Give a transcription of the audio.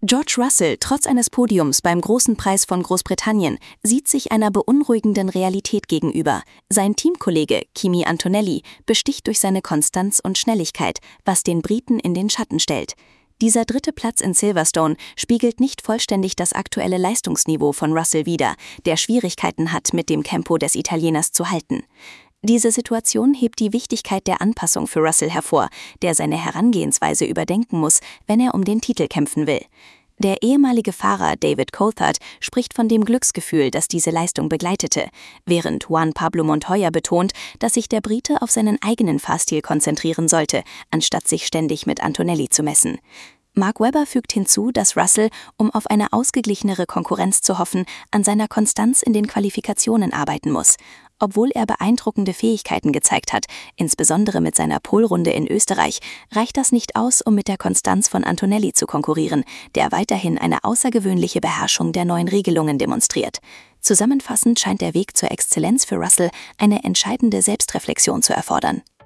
George Russell, trotz eines Podiums beim Großen Preis von Großbritannien, sieht sich einer beunruhigenden Realität gegenüber. Sein Teamkollege Kimi Antonelli besticht durch seine Konstanz und Schnelligkeit, was den Briten in den Schatten stellt. Dieser dritte Platz in Silverstone spiegelt nicht vollständig das aktuelle Leistungsniveau von Russell wider, der Schwierigkeiten hat, mit dem Tempo des Italieners zu halten. Diese Situation hebt die Wichtigkeit der Anpassung für Russell hervor, der seine Herangehensweise überdenken muss, wenn er um den Titel kämpfen will. Der ehemalige Fahrer David Coulthard spricht von dem Glücksgefühl, das diese Leistung begleitete, während Juan Pablo Montoya betont, dass sich der Brite auf seinen eigenen Fahrstil konzentrieren sollte, anstatt sich ständig mit Antonelli zu messen. Mark Webber fügt hinzu, dass Russell, um auf eine ausgeglichenere Konkurrenz zu hoffen, an seiner Konstanz in den Qualifikationen arbeiten muss. Obwohl er beeindruckende Fähigkeiten gezeigt hat, insbesondere mit seiner Polrunde in Österreich, reicht das nicht aus, um mit der Konstanz von Antonelli zu konkurrieren, der weiterhin eine außergewöhnliche Beherrschung der neuen Regelungen demonstriert. Zusammenfassend scheint der Weg zur Exzellenz für Russell eine entscheidende Selbstreflexion zu erfordern.